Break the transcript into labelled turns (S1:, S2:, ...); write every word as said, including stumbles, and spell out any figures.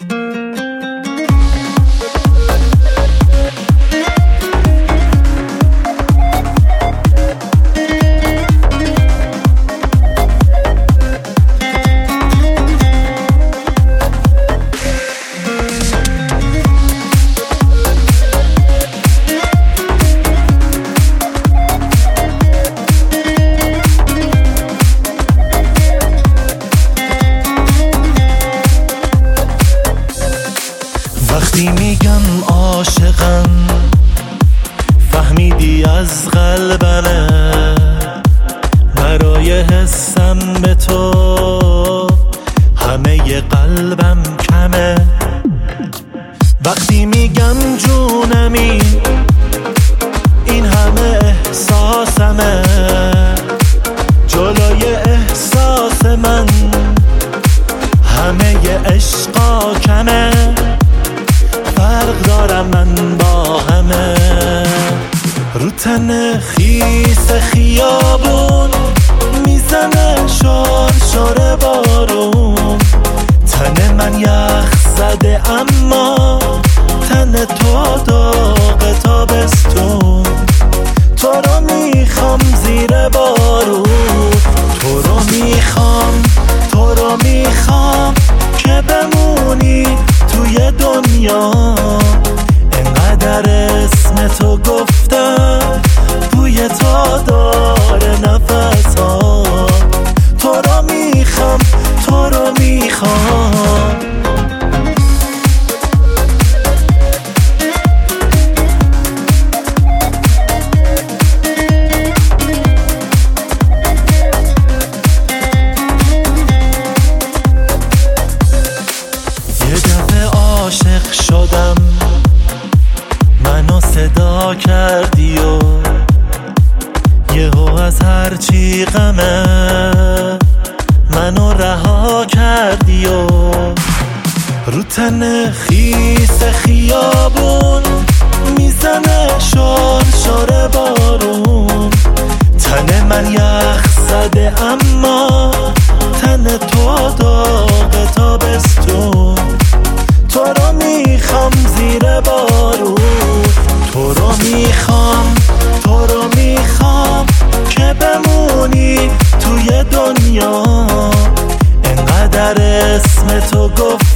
S1: وقتی میگم عاشقم فهمیدی از قلبمه، برای حسم به تو همه قلبم کمه. وقتی میگم جونمی این همه احساسمه، جلوی احساس من همه عشقا کمه. فرق دارم من با همه، رو تن خیس خیابون میزنه شار شار بارون. تن من یخ زده اما تن تو داغ تابستون. تو رو میخوام زیر بارون، تو رو میخوام، تو رو میخوام که بمونی توی دنیا. انقدر اسم تو گفتم بوی تو داره نفس ها. تو رو میخوام، تو رو میخوام. عاشق شدم منو صدا کردی و یهو از هرچی غمه منو رها کردی و رو تن خیس خیابون میزنه شار شار بارون. تن من یخ زده اما تن تو داغ تابستون. تو رو میخوام زیر بارون، تو رو میخوام، تو رو میخوام که بمونی توی دنیا. انقدر اسم تو گفت